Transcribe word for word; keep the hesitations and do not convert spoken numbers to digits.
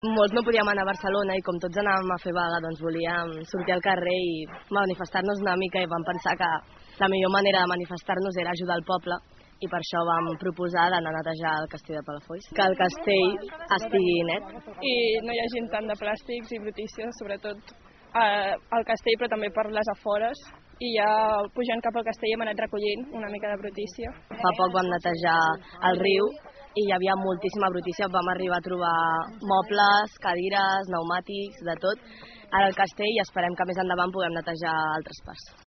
Molts no podíem anar a Barcelona i com tots anàvem a fer vaga, doncs volíem sortir al carrer i manifestar-nos una mica i vam pensar que la millor manera de manifestar-nos era ajudar el poble i per això vam proposar d'anar a netejar el castell de Palafolls. Que el castell estigui net. I no hi hagi tant de plàstics i brutícia, sobretot eh, al castell però també per les afores. I ja pujant cap al castell hem anat recollint una mica de brutícia. Fa poc vam netejar el riu i hi havia moltíssima brutícia, vam arribar a trobar mobles, cadires, pneumàtics, de tot, al castell i esperem que més endavant puguem netejar altres parts.